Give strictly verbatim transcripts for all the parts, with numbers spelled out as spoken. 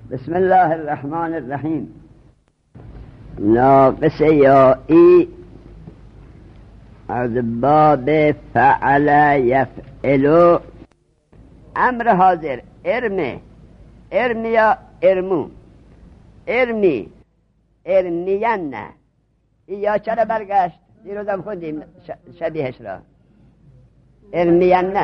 بسم الله الرحمن الرحیم. ناقص یائی از باب فعل یفعل. امر حاضر ارمه، ارمیا، ارمو، ارمی، ارمین. یا چرا برگشت؟ دیروزم خوندیم شبیهش را. ارمین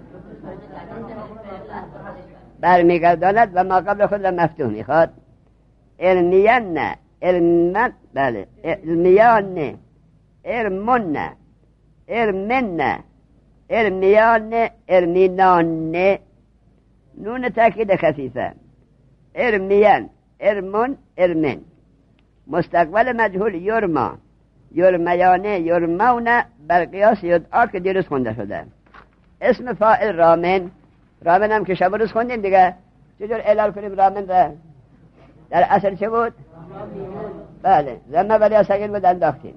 برمیگرداند و ما قبل خود را مفتوح میخواد. ارمین، ارمن، بله، ارمیان، ارمن، ارمن، ارمیان، ارمینان. نون تاکید خفیفه. ارمیان، ارمن، ارمن. مستقبل مجهول یرما، یرمیانه، یرمون، بر قیاس یدعا که دیروز خونده شده. اسم فاعل رامن. رامن هم که شب روز خوندیم دیگه. چجور اعلال کنیم رامن را؟ در اصل چه بود؟ بله، زمه ولی سگل بود انداختیم.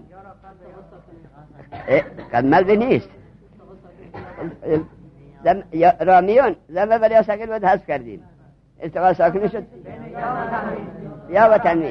کمل به نیست. زم... رامیون زمه ولی سگل بود حذف کردیم. التقاء ساکنه شد یا و تنوین.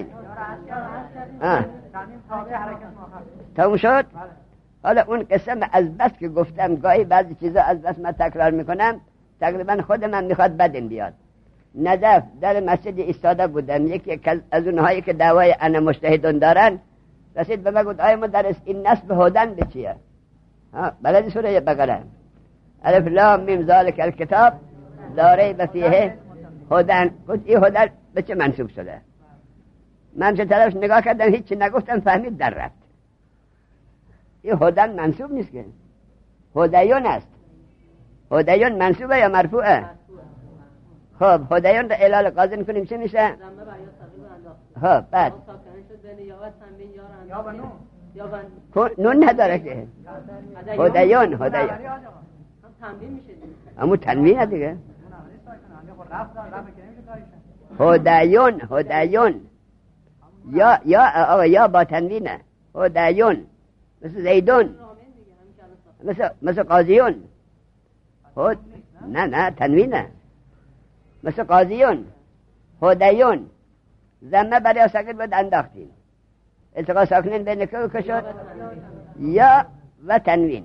تموم شد. حالا اون قسم از بس که گفتم گاهی بعضی چیزا از بس من تکرار میکنم، تقریبا خود من میخواد بدن بیاد. نجف در مسجد ایستاده بودم، یکی از اونهایی که دعوای انا مجتهدون دارن رسید به من گفت آیا مدرس این نصب هدن به چیه؟ ها بلدی سوره بقره الف لام میم ذالک الکتاب لا ریب فیه هدن. گفت این هدن به چه منصوب شده؟ من چه طرفش نگاه کردم هیچی نگفتم، فهمید در رفت. این هدن منصوب نیست که هدیون است. هدیون منصوبه یا مرفوعه؟ خب هدیون را اعلال قاضی کنیم چه میشه؟ خب بعد نون نداره که هدیون هدیون اما تنوینه دیگه. هدیون هدیون یا یا آقا یا با تنوینه. هدیون مثل زیدون، مثل مثل قاضیون. هد نه نه تنوینه مثل قاضیون. هدیون زمه برای ساکن بود انداختیم. التقاء ساکنین بین که که شد یا و تنوین.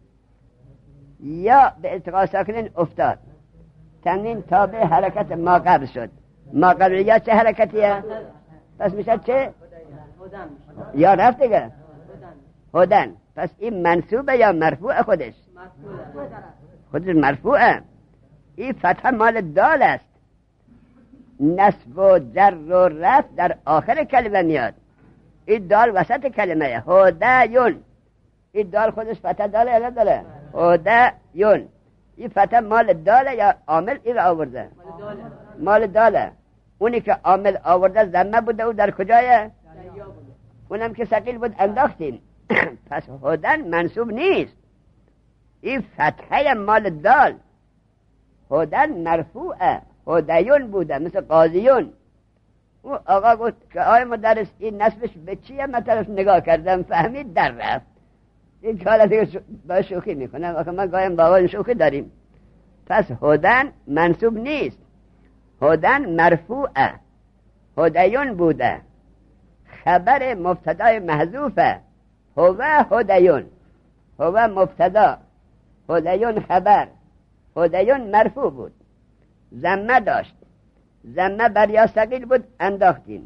یا به التقاء ساکنین افتاد، تنوین تابع حرکت ما قبل شد. ما قبل یا چه حرکتیه؟ پس میشه چه؟ یا رفت دیگه هدن. پس این منصوبه یا مرفوع؟ خودش خودش مرفوعه. این فتح مال دال است. نصب و جر و رفع در آخر کلمه میاد. این دال وسط کلمه. هدیون این دال خودش فتح داله یا نداره؟ هدیون این فتح مال داله یا عامل این آورده؟ مال داله. اونی که عامل آورده زمه بوده او در کجایه؟ اونم که ثقیل بود انداختیم. پس هدن منصوب نیست. این فتحه مال دال. هدن مرفوعه. هدیون بوده مثل قاضیون. او آقا گفت که آی مدرس این نسبش به چیه؟ من طرف نگاه کردم فهمید در رفت. این که حالا دیگه با شوخی میکنم، آخه من گایم با شوخی داریم. پس هدن منصوب نیست، هدن مرفوعه. هدیون بوده. خبر مبتدای محذوفه. هو هدیون، هو مبتدا، هدیون خبر. هدیون مرفوع بود، زمه داشت. زمه بر یا ثقیل بود انداختیم.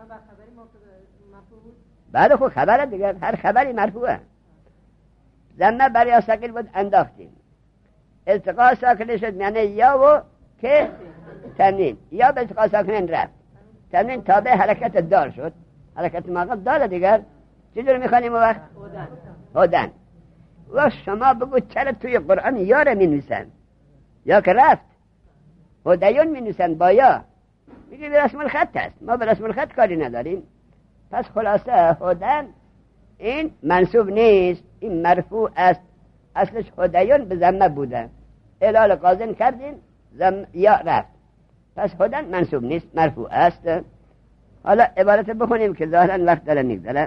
بعد خود خبره دیگه، هر خبری مرفوعه. زمه بر یا ثقیل بود انداختیم. التقاء ساکنه شد یعنی یا و که تنوین. یا به التقاء ساکنه رفت، تنوین تابع حرکت دار شد. حرکت ماقب داره دیگر. چجور میخوانیم وقت؟ هدن. و شما بگو چرا توی قرآن یا را می نویسن؟ یا که رفت هدیون می نویسن با یا. میگه به رسم الخط است، ما به رسم الخط کاری نداریم. پس خلاصه هدن این منصوب نیست، این مرفوع است. اصلش هدیون به زمه بوده، اعلال قاضی کردیم زم یا رفت. پس هدن منصوب نیست، مرفوع است. حالا عبارت بخونیم که ظاهرا وقت داره میگذره.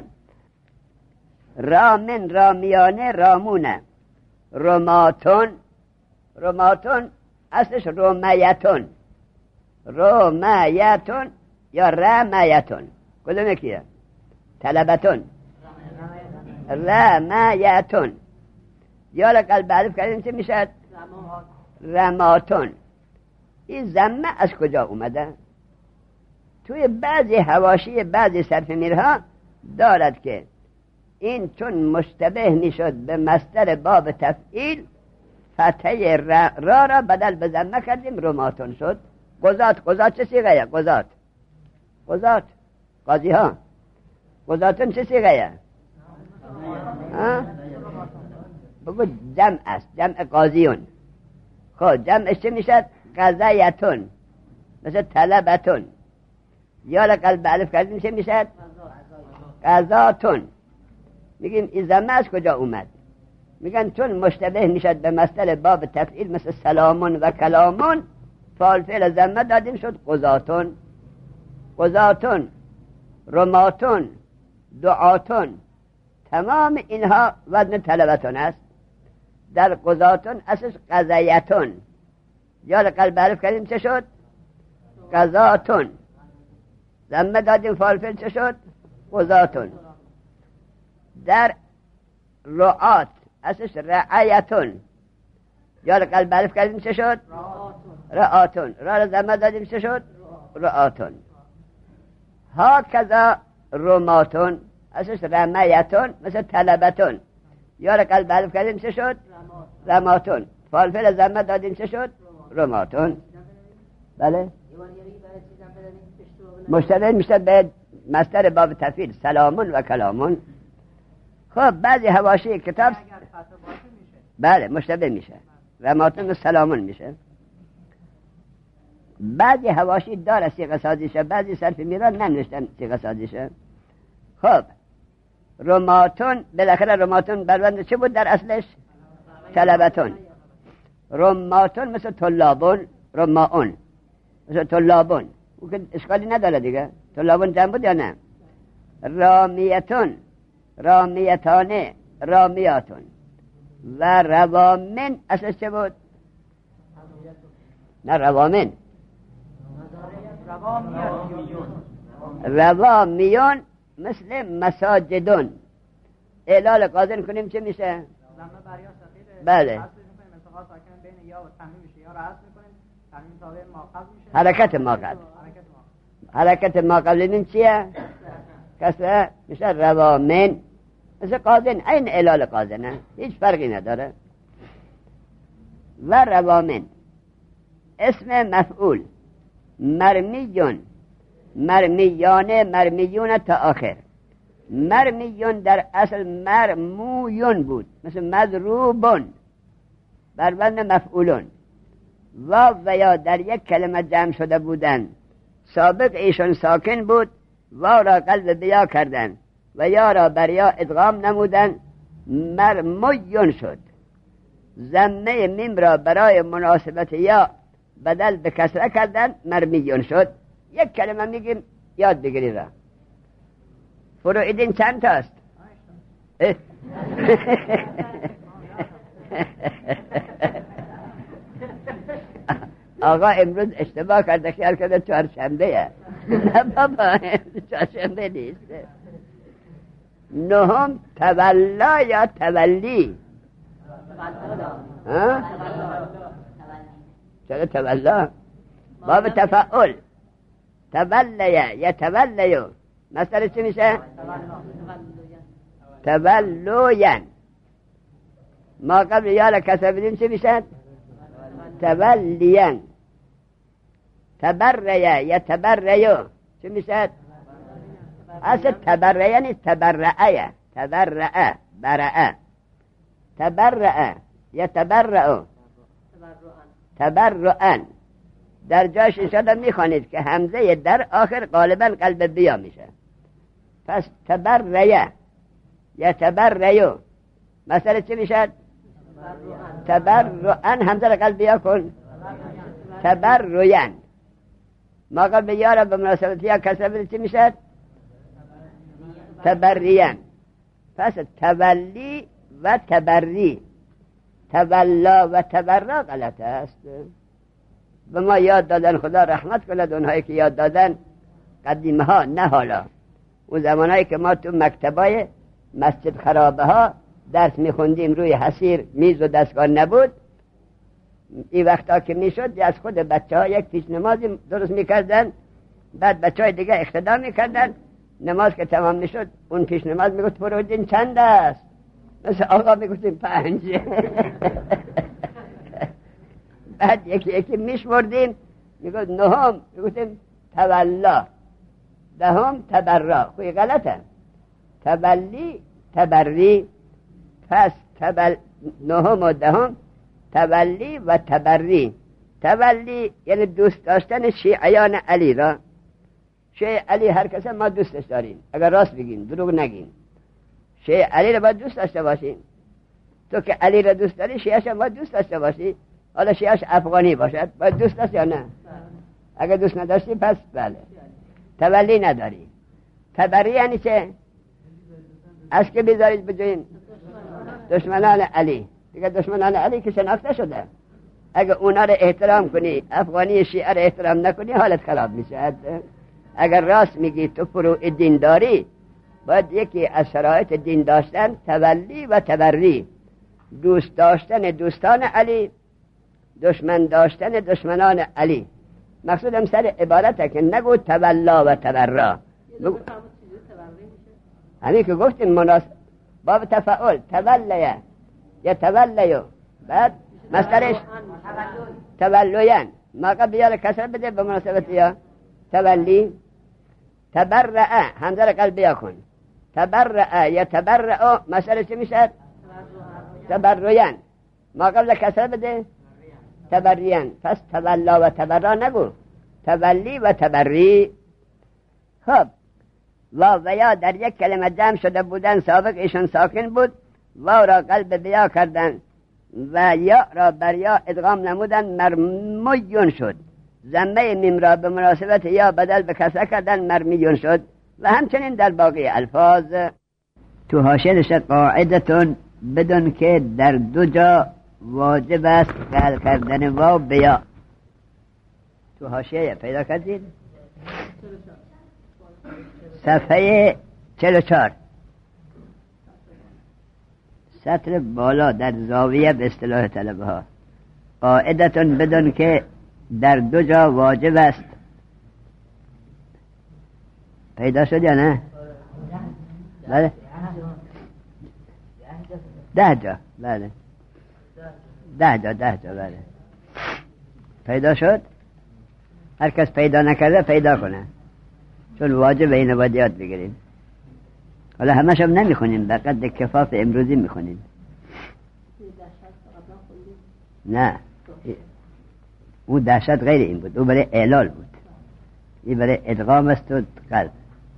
رامن رامیانه رامونه. رماتون رماتون اصلش رمیتون. رمیتون یا رمیتون؟ کدوم کیه؟ طلبتون. رمیتون. یا لقلب الف کردیم چه میشد؟ رماتون. این ضمه از کجا اومده؟ توی بعضی حواشی بعضی صرف میرها دارد که این چون مشتبه میشد به مصدر باب تفعیل، فتحه را, را را بدل به ضمه کردیم، رماتون شد. قضات. قضات چه سیغه؟ قضات. قضات قاضی ها. قضاتون چه سیغه؟ بگو جمع است، جمع قاضیون. خب جمعش چه میشد؟ قضایتون، مثل طلبتون. یا لقلب الف کردیم چه میشد؟ قضاتون. میگیم این ضمه از کجا اومد؟ میگن چون مشتبه میشد به مصدر باب تفعیل مثل سلامون و کلامون، فعل فعل ضمه دادیم شد قضاتون. قضاتون، رماتون، دعاتون، تمام اینها وزن طلبتون است. در قضاتون اساس قضایتون. یا لقلب الف کردیم چه شد؟ قضاتون. ضمه دادیم فعل فعل چه شد؟ قضاتون. در رعات اساس رعایتون. یا لقلب الف کردیم چه شد؟ رعاتون. را را ضمه دادیم چه شد؟ رعاتون. ها کذا رماتون اساس رمیتون مثل طلبتون. یا لقلب الف کردیم چه شد؟ رماتون. فعل فعل ضمه دادیم چه شد؟ رماتون. بله مشتبه میشه به مصدر باب تفعیل سلامون و کلامون. خب بعضی حواشی کتاب بله مشتبه میشه، رماتون و سلامون میشه. بعضی حواشی داره صیغه سازیشه، بعضی صرف میران ننوشتن صیغه سازیشه. خب رماتون، بالاخره رماتون بربند چه بود در اصلش؟ طلبتون. رماتون مثل طلابون، رماون مثل طلابون، او که اشکالی نداره دیگه. طلابون جمع بود یا نه؟ رامیتون، رامیتانه، رامیاتون. و روامن اساس چه بود؟ نه روامن، روامیون مثل مساجدون. اعلال قاضن کنیم چه میشه؟ بله حرکت ما قبل. حرکت ما قبل این چیه؟ کسره میشه روامن مثل قاضن، این اعلال قاضنه، هیچ فرقی نداره. و روامن اسم مفعول مرمیون، مرمیانه، مرمیون تا آخر. مرمیون در اصل مرمویون بود مثل مضروبون، بربند مفعولون. و و یا در یک کلمه جمع شده بودن، سابق ایشون ساکن بود، و را قلب بیا کردن و یا را بر یا ادغام نمودن، مرمیون شد. ضمه میم را برای مناسبت یا بدل به کسره کردن، مرمیون شد. یک کلمه میگیم یاد بگیری را. فروعیدین چند تاست؟ آقا امروز اشتباه کرده، خیال کرده چهارشنبه. نه بابا چهارشنبه نیست. نهم تولا یا تولی؟ ها؟ چرا تولا؟ باب تفاعل. تولیه یا تولیو مصدر چی میشه؟ تولوین. ما قبل یا کسر بدیم چی میشه؟ تولین. تبرعه یا تبرعیو چی میشه؟ اصل تبرعه نیست، تبرعه. تبرعه برعه. تبرعه یا تبرعو تبرعن. در جاش انشاءالله میخوانید که همزه در آخر غالبا قلب بیا میشه. پس تبرعه یا تبرعیو مثلا چی میشه؟ تبرعن. همزه قلب بیا کن. تبرعین. ما قلب یا را به مناسبت یا کسر بده چی میشه؟ تبرعین. پس تولی و تبری، تولا و تبرع غلط است. به ما یاد دادن، خدا رحمت کند اونهایی که یاد دادن، قدیمه ها، نه حالا، اون زمانهایی که ما تو مکتبای مسجد خرابه ها درس میخوندیم، روی حسیر میز و دستگاه نبود، این وقتا که میشد از خود بچه ها یک پیش نمازی درست میکردن، بعد بچه های دیگه اقتدا میکردن، نماز که تمام میشد اون پیش نماز میگفت فرودین چند است؟ مثل آقا میگفتیم پنج. بعد یکی یکی میشمردیم، میگفت نهم، میگفتیم تولا، دهم تبرا. خوی غلطه، تولی تبری، پس تبل نهم و دهم تولی و تبری. تولی یعنی دوست داشتن شیعیان علی را. شیع علی هر کس ما دوستش داریم، اگر راست بگین، دروغ نگین. شیع علی را باید دوست داشته باشین. تو که علی را دوست داری، شیعش هم باید دوست داشته باشی. حالا شیعش افغانی باشد باید دوست داشت یا نه؟ اگر دوست نداشتی پس بله، تولی نداری. تبری یعنی چه؟ از که بیزارید بجوین دشمنان علی. دیگه دشمنان علی که شناخته شده، اگر اونا را احترام کنی، افغانی شیعه را احترام نکنی، حالت خراب میشه. اگر راست میگی تو فروع دین داری، باید یکی از شرایط دین داشتن تولی و تبری، دوست داشتن دوستان علی، دشمن داشتن دشمنان علی. مقصودم سر عبارته که نگو تولا و تبرا. همین که گفتیم مناسب باب تفاعل، تولیه یا تولیو، بعد مصدرش تولوین، ما قبل بیال کسر بده به مناسبت یا تولی. تبرعه همزه را قلبیا کن، تبرعه یا تبرعه مصدرش چه میشه؟ تبرعین، ما قبل کسر بده تبرین. پس تولا و تبرا نگو، تولی و تبری. خب واو و یا در یک کلمه جمع شده بودن، سابق ایشون ساکن بود، واو را قلب بیا کردن و یا را بر یا ادغام نمودن، مرمیون شد. ضمه میم را به مناسبت یا بدل به کسره کردن، مرمیون شد. و همچنین در باقی الفاظ. تو حاشیه نوشته قاعدتون بدون که در دو جا واجب است قل کردن واو بیا. تو حاشیه پیدا کردید؟ صفحه چهل و چهار، سطر بالا در زاویه به اصطلاح طلبه ها. قاعدتون بدون که در دو جا واجب است. پیدا شد یا نه؟ بله ده جا، بله ده جا ده جا بله پیدا شد. هر کس پیدا نکرده پیدا کنه، چون واجب اینو باید یاد بگیریم. حالا همش هم نمیخونیم، به قد کفاف امروزی میخونیم. نه او دهشت غیر این بود، او برای اعلال بود، این برای ادغام است و قلب.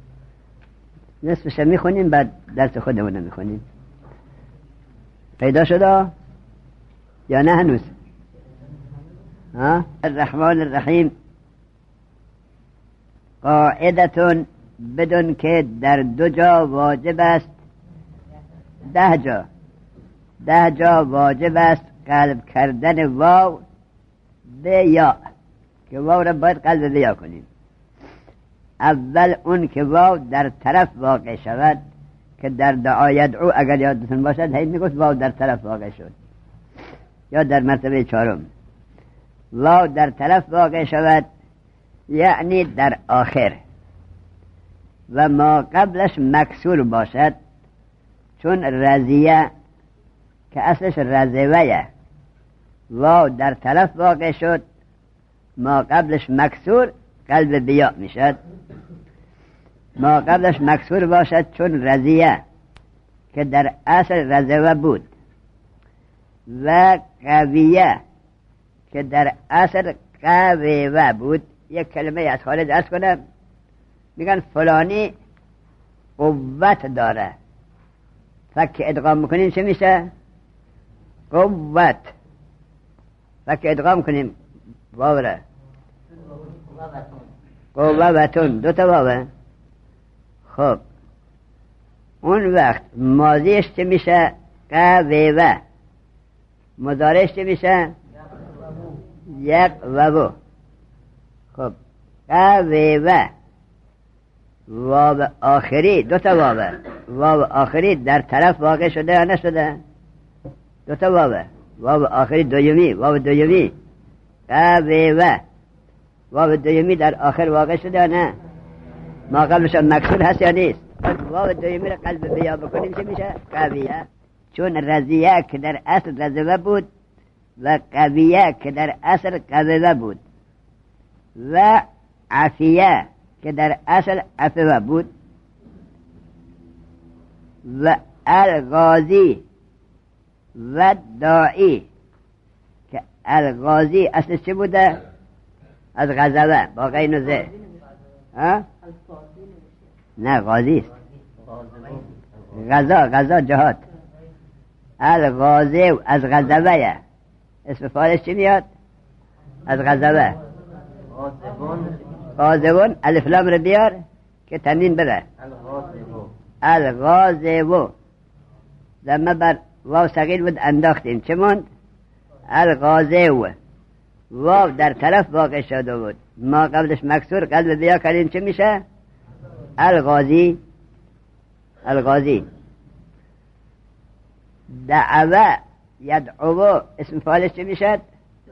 نصفش میخونیم بعد درس خودمون میخونیم. پیدا شده یا نه هنوز؟ ها؟ الرحمن الرحیم. قاعدتون بدون که در دو جا واجب است، ده جا ده جا واجب است قلب کردن واو به یا، که واو را باید قلب به یا کنیم. اول اون که واو در طرف واقع شود، که در دعا یدعو اگر یادتون باشد هی میگوست واو در طرف واقع شد، یا در مرتبه چهارم واو در طرف واقع شود، یعنی در آخر، و ما قبلش مکسور باشد، چون رضیه که اصلش رضویه، واو در طرف واقع شد، ما قبلش مکسور، قلب بیا میشد. ما قبلش مکسور باشد چون رضیه که در اصل رضوه بود، و قویه که در اصل قویه بود. یک کلمه از خارج ارز کنم، میگن فلانی قوت داره، فک ادغام میکنیم چه میشه؟ قوت. فک ادغام کنیم واوره قوتون، دو تا واوه. خب اون وقت ماضیش چه میشه؟ قویه. مضارعش چه میشه؟ یک و و. خب قوه واو آخری دو تا واو واو آخری در طرف واقع شده یا نشده؟ دو تا واو واو آخری دویمی واو دویمی قوه واو دویمی در آخر واقع شده یا نه؟ ما قبلش مکسور هست یا نیست؟ واو دویمی رو قلب بیا بکنیم چه میشه؟ قویه. چون رضیه که در اصل رضوه بود و قویه که در اصل قوه بود و عفیه که در اصل عفوه بود و الغازی و داعی که الغازی اصلش چه بوده؟ از غزوه با غین و زه. ها؟ نه غازی است. غزا غزا جهاد. الغازی از غزوه اسم فاعلش چی میاد؟ از غزوه. غازوون الف لام رو بیار که تنوین بره. الغازو زمه بر واو صغیر بود انداختیم چه موند؟ الغازو واو در طرف واقع شده بود ما قبلش مکسور قلب بیا کردیم چه میشه؟ الغازی. الغازی. دعوه یدعو اسم فاعلش چه میشد؟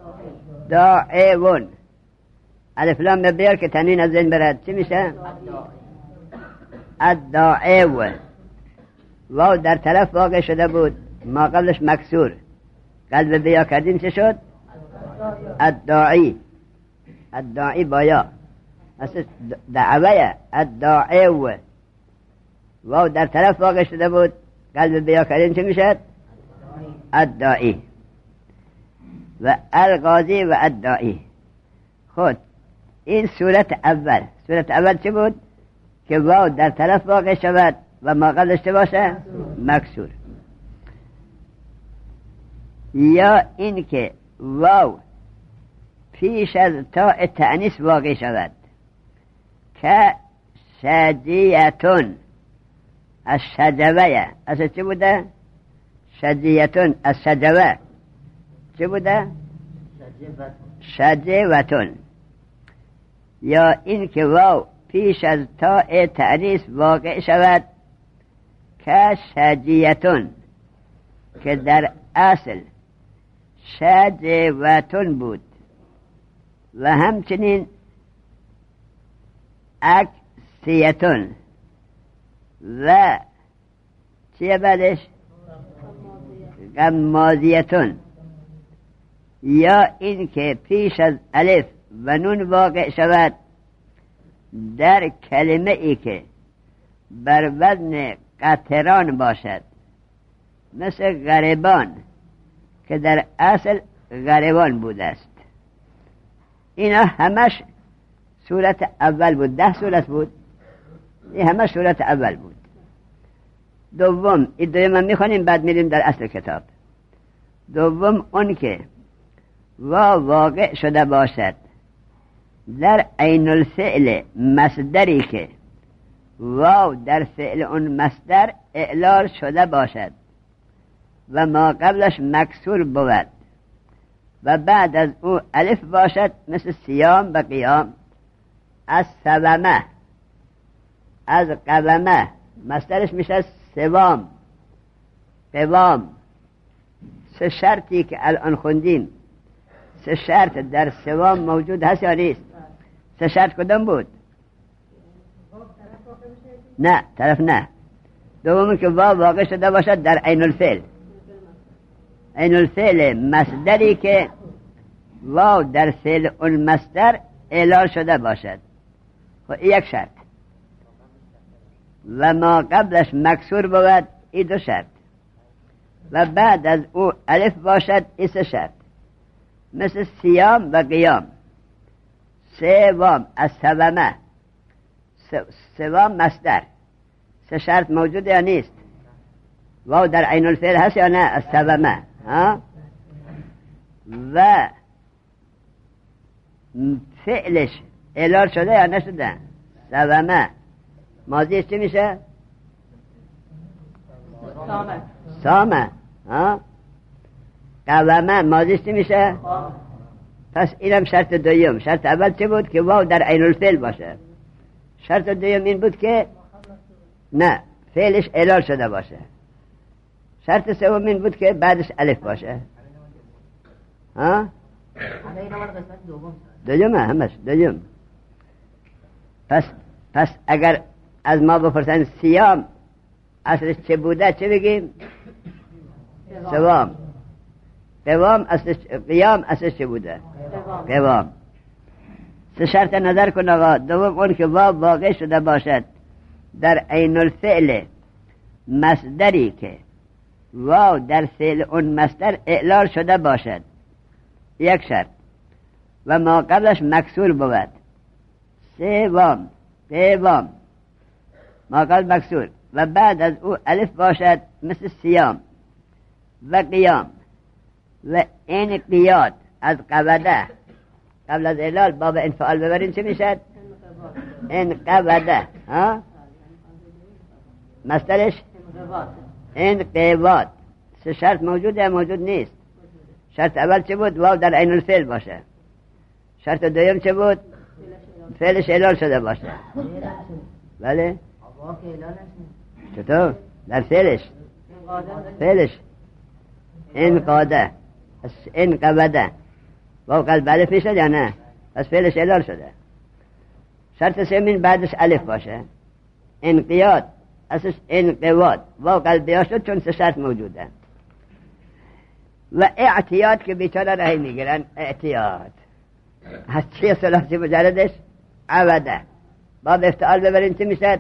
داعون الف لام بیار که تنوین از ذهن برد چه میشه؟ الداعو واو در طرف واقع شده بود ما قبلش مکسور قلب بیا کردیم چه شد؟ الداعی. الداعی بایا اصلا دعوه الداعو واو در طرف واقع شده بود قلب بیا کردیم چه میشد؟ الداعی. و الغازی و الداعی. خود این صورت اول صورت اول چه بود؟ که واو در طرف واقع شود و ما قبلش چه باشه؟ مکسور. یا این که واو پیش از تاء تأنیث واقع شود که شجیتون از شجوه اصلا چه بوده؟ شجیتون از شجوه چه بوده؟ شجوتون. یا این که واو پیش از تاء تأنیث واقع شود که شجیتون که در اصل شجوتون بود و همچنین اکسیتون و چیه بعدش؟ غمازیتون. یا این که پیش از الف و نون واقع شود در کلمه ای که بر وزن قطران باشد مثل غریبان که در اصل غریبان بود است. اینا همش صورت اول بود. ده صورت بود. این همه صورت اول بود. دوم این دویم هم میخوانیم بعد میریم در اصل کتاب. دوم اون که وا واقع شده باشد در عین الفعل مصدری که واو در فعل اون مصدر اعلال شده باشد و ما قبلش مکسور بود و بعد از او الف باشد مثل صیام و قیام. از سومه از قومه مصدرش میشه سوام قوام. سه شرطی که الان خوندیم سه شرط در سوام موجود هست یا نیست؟ سه شرط کدام بود؟ نه طرف نه. دومی که واو واقع شده باشد در عین الفعل. عین الفعل مصدری که واو در فعل اون مصدر اعلال شده باشد و یک شرط و ما قبلش مکسور بود این دو شرط و بعد از او الف باشد این سه شرط مثل صیام و قیام. سوام از سومه سوام مصدر سه شرط موجود یا نیست؟ واو در عین الفعل هست یا نه؟ از سومه ها؟ و فعلش اعلال شده یا نشده؟ سومه ماضیش چی میشه؟ سامه. سامه ها؟ قومه ماضیش چی میشه؟ پس اینم شرط دویم. شرط اول چه بود؟ که واو در عین الفعل باشه. شرط دویم این بود که نه فعلش علال شده باشه. شرط سوم این بود که بعدش الف باشه. ها؟ دویمه همش دویم. پس پس اگر از ما بپرسن صیام اصلش چه بوده چه بگیم؟ صوام. قوام اصلش قیام اصلش چه بوده؟ قوام. سه شرط نظر کن آقا. دوم اون که واو واقع شده باشد در عین الفعل مصدری که واو در فعل اون مصدر اعلال شده باشد، یک شرط. و ما قبلش مکسور بود. سوم قوام ما قبل مکسور و بعد از او الف باشد مثل صیام و قیام و انقیاد از قبده. قبل از اعلال باب انفعال ببرین چه میشد؟ انقبده. ها مصدرش انقباد. سه شرط موجوده یا موجود نیست؟ شرط اول چه بود؟ واو در عین الفعل باشه. شرط دوم چه بود؟ فعلش اعلال شده باشه. بله چطور؟ در فعلش فعلش انقاده انقبده واو قلب الف میشد یا نه؟ پس فعلش اعلال شده. شرط سوم بعدش الف باشه. انقیاد اساس انقواد واو قلب بیا شد چون سه شرط موجوده. و اعتیاد که بیچاره رهی میگیرن. اعتیاد از چیه ثلاثی مجردش؟ عوده. باب افتعال ببرین چه میشد؟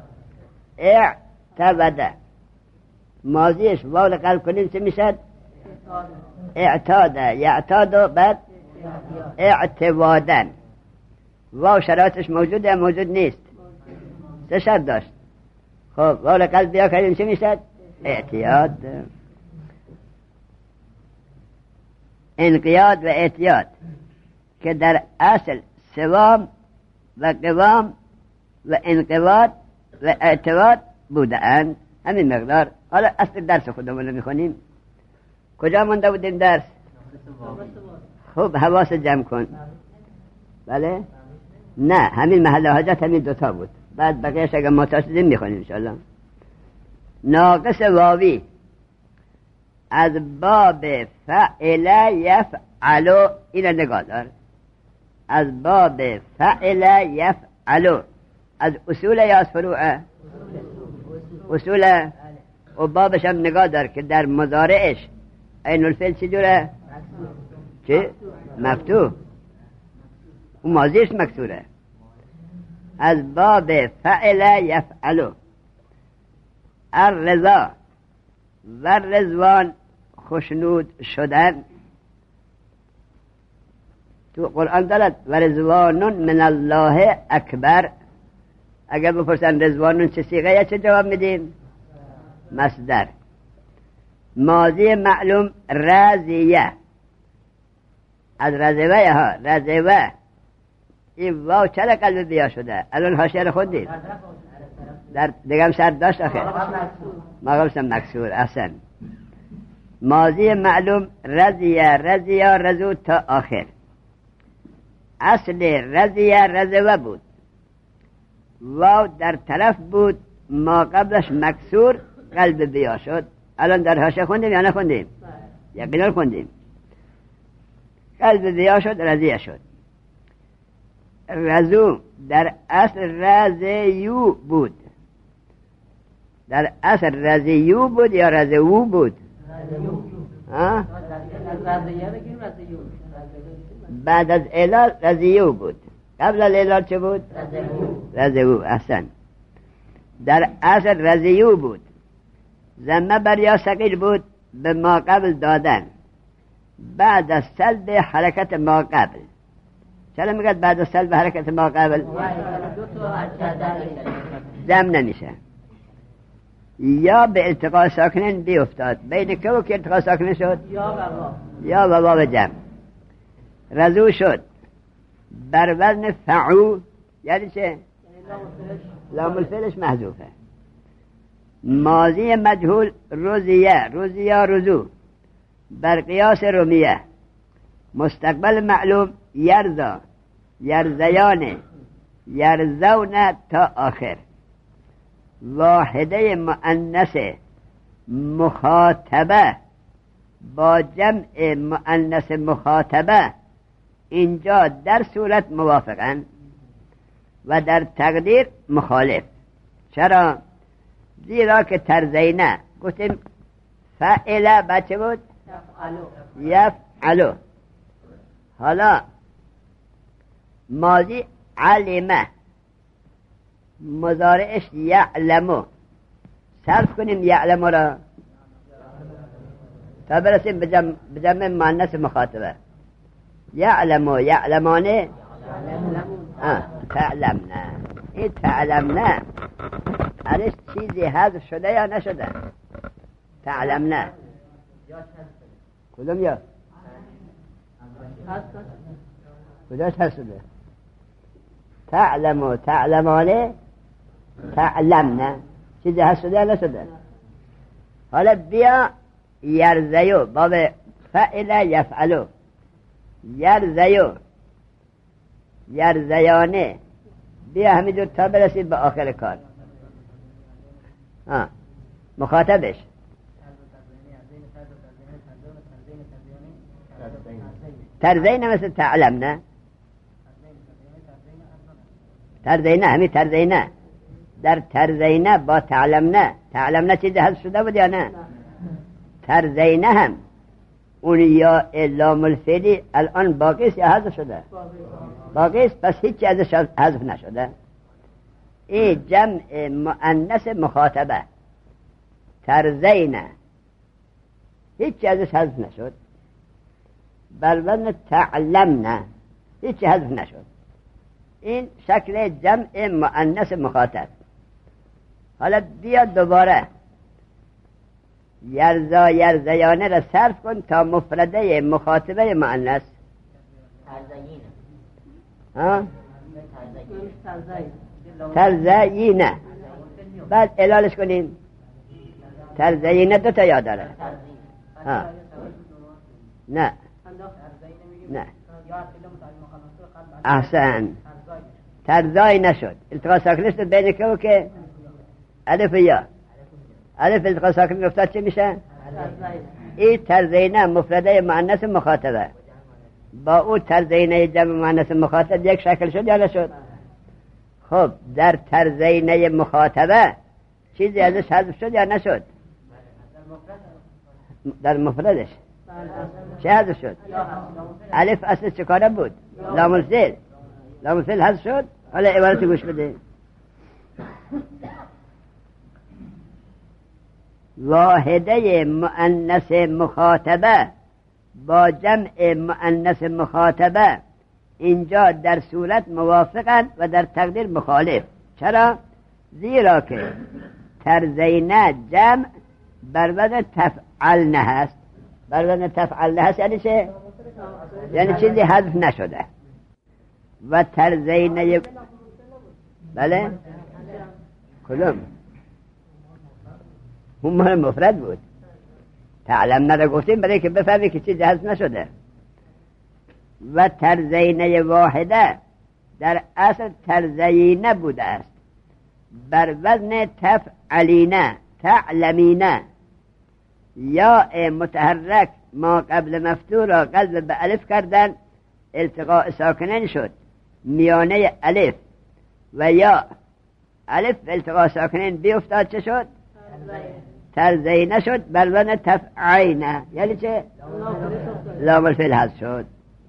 اعتوده. ماضیش واو قلب کنین چه میشد؟ اعتاده. یعتاد و بعد اعتوادن. واو شرایطش موجوده یا موجود نیست؟ سه شرط داشت. خب واو قلب بیا کردیم چه میشد؟ اعتیاد. انقیاد و اعتیاد که در اصل سوام و قوام و انقیاد و اعتیاد بوده اند. همین مقدار. حالا اصل درس خودمون میخونیم. کجا مونده بودیم درس؟ خوب حواس جمع کن. بله؟ نه همین محل حاجت همین دوتا بود. بعد بقیهش اگر متاسدیم میخونیم انشاءالله. ناقص واوی از باب فعل یفعلو. این نگاه دار. از باب فعل یفعلو. از اصول یا از فروعه؟ اصول. و بابش هم نگاه دار که در مضارعش عین الفعل چی جوره؟ چه؟ مفتوح. و ماضیش مکسوره. از باب فعل یفعلو. الرضا و رضوان خوشنود شدن. تو قرآن دارد و رضوان من الله اکبر. اگر بپرسن رضوان چه صیغه یا چه جواب میدیم؟ مصدر. ماضی معلوم رضیه. از رضوه ها رضوه. این واو چرا قلب بیا شده؟ الان حاشیه رو خوندید در دیگم شرط داشت آخه ما قبلشم مکسور. احسن. ماضی معلوم رضیه رضیه رضو تا آخر. اصل رضیه رضوه بود. واو در طرف بود ما قبلش مکسور قلب بیا شد. الان در حاشیه خوندیم یا نخوندیم؟ یقینا خوندیم. قلب بیا شد رضیه شد. رضو در اصل رضیو بود. در اصل رضیو بود یا رضیو بود؟ ها؟ بعد از اعلال رضیو بود. قبل از اعلال چه بود؟ رضیو. احسن. در اصل رضیو بود. ضمه بر یا ثقیل بود به ما قبل دادن. بعد از سلب حرکت ما قبل. چرا میگه بعد از سلب حرکت ما قبل؟ ضم نمیشه. یا به التقاء ساکنین بی افتاد. بین که و که التقاء ساکنین شد؟ یا و واو جمع. رضو شد بر وزن فعو. یعنی چه؟ لام الفعلش محذوفه. ماضی مجهول رضیه رضیه رضو بر قیاس رمیه. مستقبل معلوم یرزا، یرزیانه، یرزون تا آخر. واحده مؤنث مخاطبه با جمع مؤنث مخاطبه اینجا در صورت موافقن و در تقدیر مخالف. چرا؟ زیرا که ترزینه گفتیم فعله بچه بود یفعلو. حالا ماضی علمه، مضارعش یعلمو. صرف کنیم یعلمو را تا برسیم به جمع, جمع مؤنث مخاطبه. یعلمو، یعلمانه، تعلمنا. این تعلمنا ازش چیزی حذف شده یا نشده؟ تعلمنا کدوم یا؟ کجاش هست شده؟ تعلمو، تعلمانه، تعلمنا چیزی هست شده یا نشده؟ حالا بیا یرزیو، باب فعل یفعلو، یرزیو، یرزیانه، بیا همینجور تا برسید به آخر کار. ها مخاطبش ترزینه مثل تعلم نه؟ ترزینه، همین ترزینه. در ترزینه با تعلم نه، تعلم نه چیزی حذف شده بود یا نه؟ ترزینه هم اون یا لام الفعلی الان باقی است یا حذف شده؟ باقی است، پس هیچ ازش حذف نشده. این جمع مؤنث مخاطبه ترزینه، هیچ ازش حذف نشد. بل وزن تعلمنا هیچ حذف نشد. این شکل جمع مؤنث مخاطب. حالا بیا دوباره یرزا، یرزیانه را صرف کن تا مفرده مخاطبه مؤنث. ها؟ ترزینه. بعد علالش کنیم. ترزینه دو تا یاد داره. ها نه نه احسن، ترزای نشد. التقاء ساکنش تو بین که و که الف یا الف التقاء ساکن افتاد چه میشه؟ این ترزینه مفرده مؤنث مخاطبه با او ترزینه جمع مؤنث مخاطب یک شکل شد یا نشد؟ خب در ترزینه مخاطبه چیزی ازش حذف شد یا نشد؟ در مفردش چه حذف شد؟ الف اصل چکاره بود؟ لام الفعل. لام الفعل حذف شد. حالا عبارت گوش بده. واحده مؤنث مخاطبه با جمع مؤنث مخاطبه اینجا در صورت موافقن و در تقدیر مخالف. چرا؟ زیرا که ترزینه جمع بر وزن تفعلنه هست. بر وزن تفعلنه هست یعنی چه؟ یعنی چیزی حذف نشده. و ترزینه بله کدوم؟ اون مال مفرد بود. تعلم نده گفتیم برای که بفهمی که چیزی حذف نشده. و ترزینه واحده در اصل ترزینه بوده است بر وزن تفعلینه، تعلمینه. یا متحرک ما قبل مفتوح را قلب به الف کردن، التقاء ساکنین شد میانه الف و یا الف التقاء ساکنین بیفتاد چه شد؟ ترزینه شد بر وزن تفعینه. یعنی چه؟ لام الفعل حذف شد.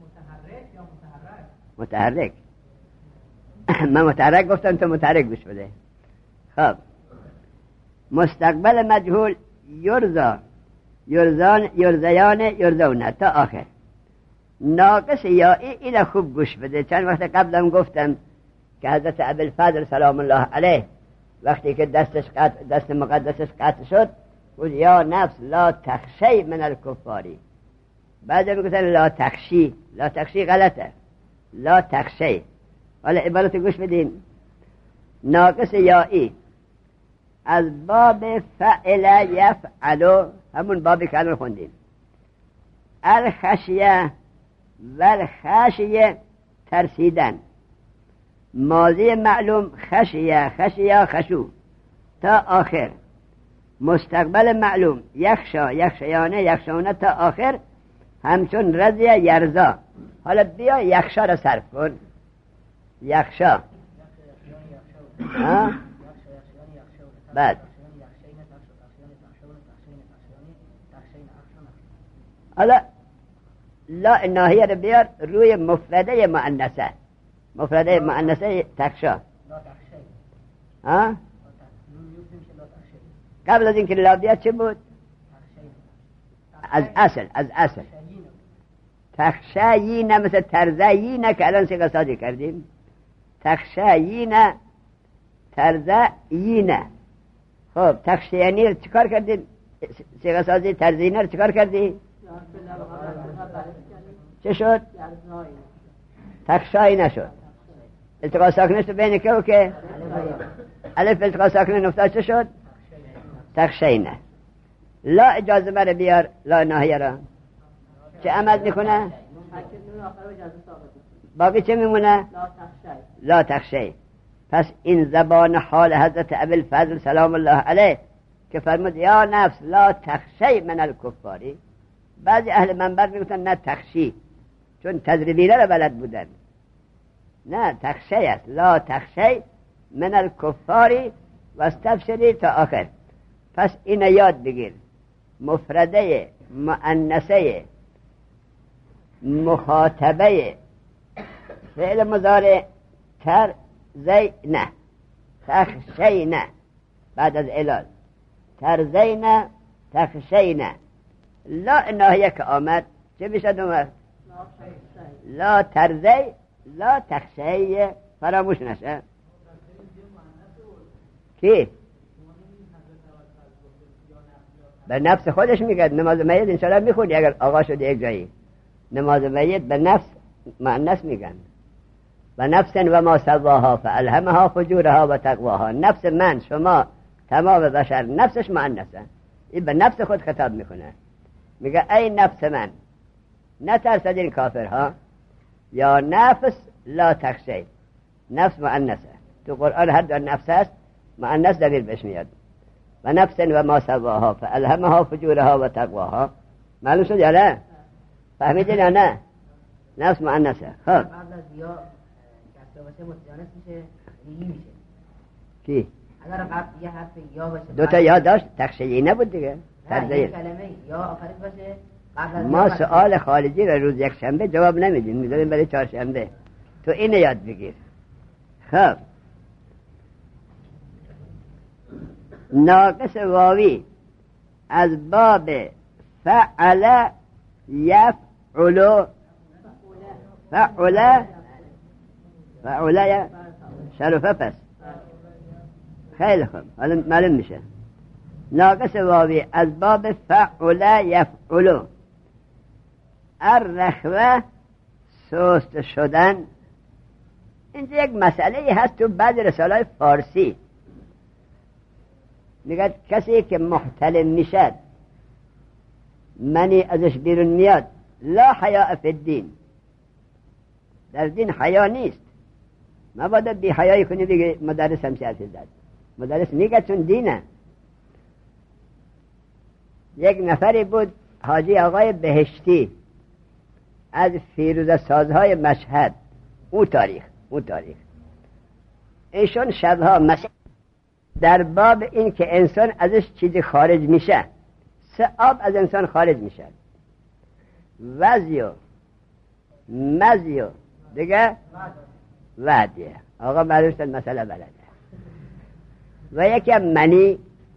متحرک. من متحرک گفتم تو متحرک گوش بده. خب مستقبل مجهول یرزا، یرزان، یرزیان، یرزونه تا آخر. ناقص یا این خوب گوش بده. چند وقت قبلم گفتم که حضرت ابوالفضل سلام الله علیه وقتی که دستش قطع، دست مقدسش قطع شد گفت یا نفس لا تخشی من الکفاری. بعد میگفتن لا تخشی. لا تخشی غلطه، لا تخشی. حالا عبارت گوش بدین. ناقص یائی از باب فعل یفعلو، همون بابی که الان خوندیم. الخشیه و خشیه ترسیدن. ماضی معلوم خشیه خشیه خشو تا آخر. مستقبل معلوم یخشا یخشیانه یخشانه تا آخر، همچون رضیه یرزا. حالا بیا یخشا را صرف کن. یخشا ها بعد حالا لا ناهیه رو بیار روی مفرده مؤنثه. مفرده مؤنثه تخشا ها. قبل از اینکه لا بیاد چه بود؟ از اصل از اصل تخشایینه، مثل ترزایینه که الان سیغه سازی کردیم. تخشایینه ترزایینه. خب تخشیانی رو چکار کردیم؟ سیغه سازی ترزینه رو چکار کردی؟ چه شد؟ تخشایی نشد. التقاء ساکنش تو بین که و که الف التقاء ساکنه نفتاد چه شد؟ تخشینه. لا اجازه بره بیار لا ناهیه را چه عمل میکنه؟ باقی چه میمونه؟ لا تخشی. پس این زبان حال حضرت ابوالفضل سلام الله علیه که فرمود یا نفس لا تخشی من الکفاری. بعضی اهل منبر میگفتن نه تخشی، چون تضریبینه را بلد بودن. نه تخشی است، لا تخشی من الکفاری و استبشری تا آخر. پس این یاد بگیر. مفرده مؤنثه مخاطبه فعل مضارع تر زی نه تخشی نه بعد از علال تر زی نه تخشی نه. لا ناهیه که آمد چه بشد اومد؟ لا ترزی لا تخشی فراموش نشه. کی؟ به نفس خودش میگه. نماز میت انشاءالله میخونی اگر آقا شد یک جایی. نماز میت به نفس مؤنث میگن. و نفس و ما سواها فالهمها فجورها و تقواها. نفس من شما تمام بشر نفسش مؤنثه. این به نفس خود خطاب میکنه. میگه ای نفس من نترس از این کافرها. یا نفس لا تخشی. نفس مؤنثه. تو قرآن هر دو نفس هست مؤنث ضمیر بهش میاد. و نفس و ما سواها فالهمها فجورها و تقواها. معلوم شد یا نه؟ فهمیدین یا نه؟ نفس مؤنثه. خب قبل از یا کسر باشه متجانس میشه ری میشه. کی؟ اگر قبل یه حرف یا باشه دو تا یا داشت تخشیی نبود دیگه. ترزیه کلمه یا آخرش باشه قبل از ما سؤال خارجی رو روز یک شنبه جواب نمیدیم، میذاریم برای چهارشنبه. تو اینو یاد بگیر. خب ناقص واوی از باب فعل یفعل فعل فعل شرفه. پس خیلی خوب حالا معلوم میشه. ناقص واوی از باب فعل یفعل. الرخوه سست شدن. اینجا یک مسئله هست تو بعض رساله‌های فارسی. میگه کسی که محتلم میشد منی ازش بیرون میاد لا حیاء فی الدین. در دین حیا نیست. مبادا بی حیایی کنی بگه مدرس هم حرفی زد. مدرس میگه چون دینه. یک نفری بود حاجی آقای بهشتی از فیروزه سازهای مشهد. او تاریخ او تاریخ ایشون شبها مسیح در باب این که انسان ازش چیزی خارج میشه. سه آب از انسان خارج میشه. وزیو مزیو دیگه وعدیه. آقا معلوم شد مسئله بلده. و یکی هم منی.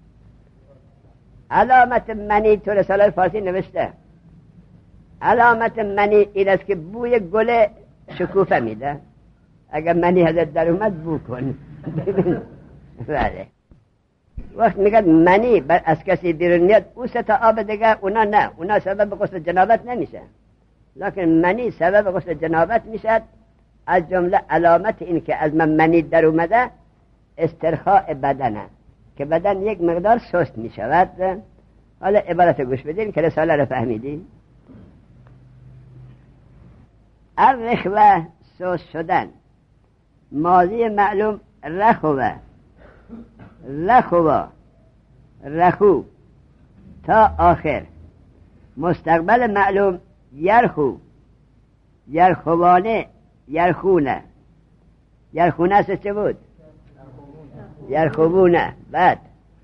علامت منی تو رساله فارسی نوشته. علامت منی این است که بوی گل شکوفه میده. اگر منی حضرت در اومد بو کن. بله. وقت میگن منی از کسی بیرون میاد او سه تا آب دیگه اونا نه. اونا سبب غسل جنابت نمیشه. لکن منی سبب غسل جنابت میشه. از جمله علامت این که از من منی در اومده استرخاء بدنه که بدن یک مقدار سست میشود. حالا عبارت گوش بدین که رساله رو فهمیدین. الرخوه سوس شدن. ماضی معلوم رخوه، رخوه، رخو تا آخر. مستقبل معلوم یرخو، یرخوانه، یرخونه. یرخونه است چه بود؟ یرخوونه. بعد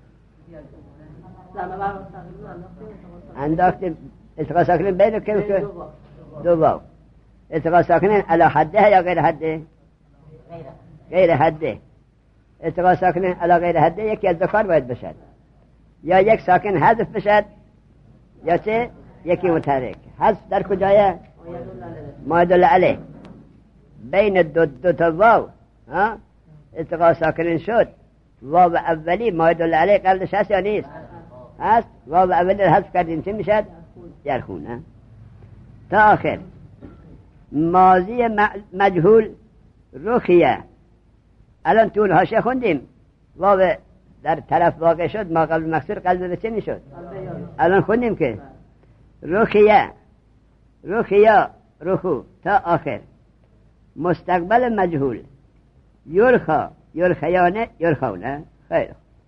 انداختیم التقاء ساکنین بین که دو واو. التقاء ساکنین علی حده یا غیر حده؟ غیر حده. التقاء ساکنین علی غیر حده یکی از دو کار باید بشد، یا یک ساکن حذف بشد یا چه یکی متحرک. حذف در کجایه؟ ما يدل علیه. بین دو, دو تا واو ها التقاء ساکنین شد. واو اولی ما يدل علیه قبلش هست یا نیست؟ هست. واو اولی حذف کردیم چه میشد؟ یرخونه تا آخر. ماضی مجهول رخیه. الان طول حاشیه خوندیم، واو در طرف واقع شد، ما قبل مکسور قلب به چه میشد؟ الان خوندیم که رخیه، رخیه، رخو تا آخر. مستقبل مجهول یرخا، یرخیانه، یرخونه. خیر.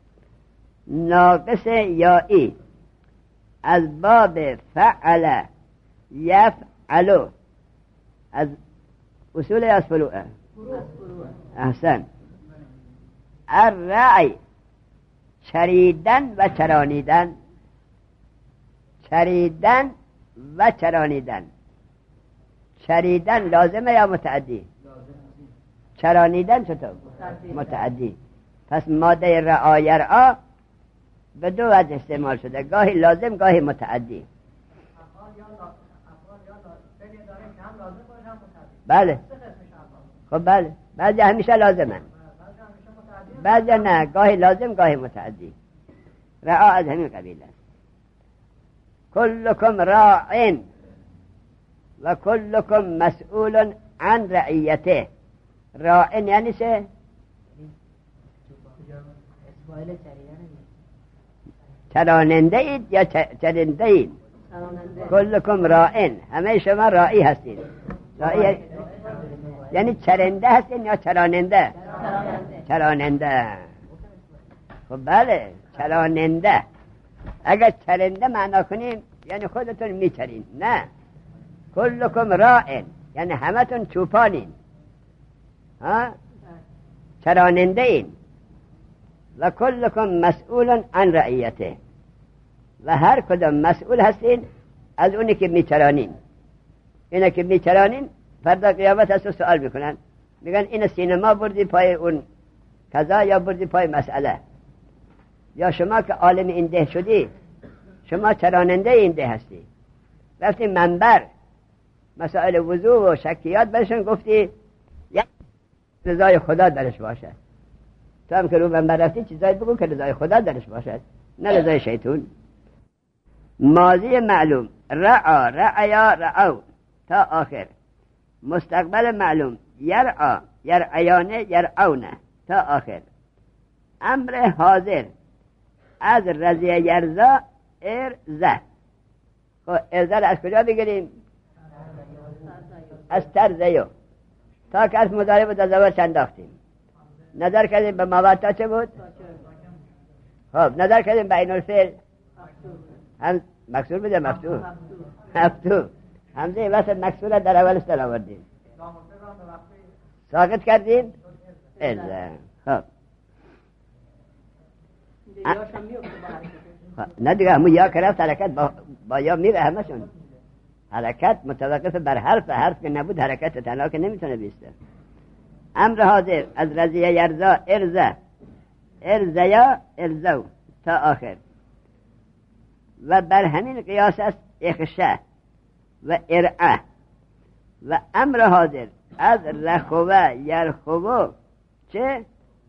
ناقص یائی از باب فعل یفعلو، از اصول از فروعه. احسن. الرعی چریدن و چرانیدن، چریدن و چرانیدن. چریدن لازمه یا متعدی؟ چرانیدن چطور؟ متعدی. پس ماده رعا یرعا به دو وجه استعمال شده، گاهی لازم گاهی متعدی. بله خب بله، بعضی همیشه لازمه، بعضی نه، گاهی لازم گاهی متعدی. رعا از همین قبیل است. کلکم راع و کلکم مسئول عن رعیته. راع یعنی چه؟ چراننده اید یا چرنده اید؟ کلکم راع، همه شما راعی هستید. راعی یعنی چرنده هستین یا چراننده؟ چراننده. خب بله، چراننده. اگر چرنده معنا کنیم یعنی خودتون میچرین، نه. کلکم راع یعنی همتون چوپانین، ها، چراننده این. و کلکم مسئول عن رعیته، و هر کدام مسئول هستین از اونی که میچرانین. اینا که میچرانین فردا قیامت از تو سوال میکنن، میگن این سینما بردی پای اون کذا یا بردی پای مسئله، یا شما که عالم این ده شدی شما چراننده این ده هستی. رفتی منبر مسائل وضوء و شکیات برشون گفتی یک رضای خدا درش باشه. تو هم که رو منبر رفتی چیزایی بگو که رضای خدا درش باشه، نه رضای شیطون. ماضی معلوم رعا، رعیا، رعو تا آخر. مستقبل معلوم یرعا، یرعیانه، یرعونه تا آخر. امر حاضر از رضیه یرزا ارزه. خب ارزه را از کجا بگیریم؟ از ترزیو. تا که از مضارع بود از اول انداختیم. نظر کردیم به مواد تا چه بود؟ خب نظر کردیم به این الفعل هم مکسور بده مفتوح، مفتوح. همزه وسط مکسور در اولش در آوردیم، ساقط کردیم ارزه. خب نه دیگه همون یا کرفت حرکت با, با یا میره همشون. حرکت متوقف بر حرف، حرف که نبود حرکت تنها که نمیتونه بیسته. امر حاضر از رضیه یرزا ارزه، ارزه یا ارزو تا آخر. و بر همین قیاس است اخشه و ارعه. و امر حاضر از رخوه یرخوه چه؟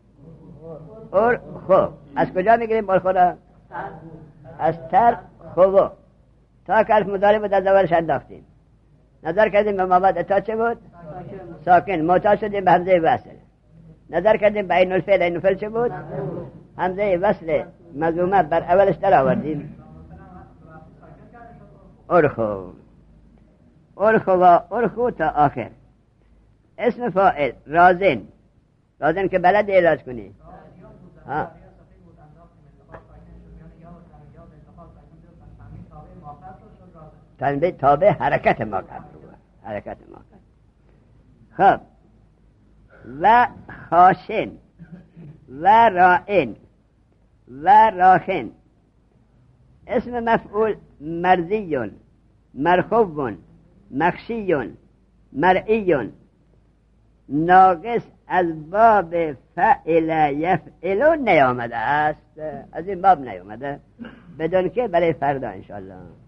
ارخو. از کجا میگیریم ارخو را؟ از تر خوه. تا که الف مضارع بود از اولش انداختیم. نظر کردیم به مابعد اتا چه بود؟ ساکن. معتاد شدیم به همزه وصل. نظر کردیم به این الفعل، این الفعل چه بود؟ همزه وصل مضمومه بر اولش در آوردیم ارخو. ارخوا ارخو تا آخر. اسم فاعل رازن، رازن که بلد علاج کنی ها. تنبیه تابع حرکت ما کرد، حرکت ما کرد. خب و خاشن و رائن و راخن. اسم مفعول مرزی، مرخو، مخشی، مرئی، ناقص از باب فعل یفعل نیامده است، از این باب نیامده، بدون که برای فردا انشاءالله.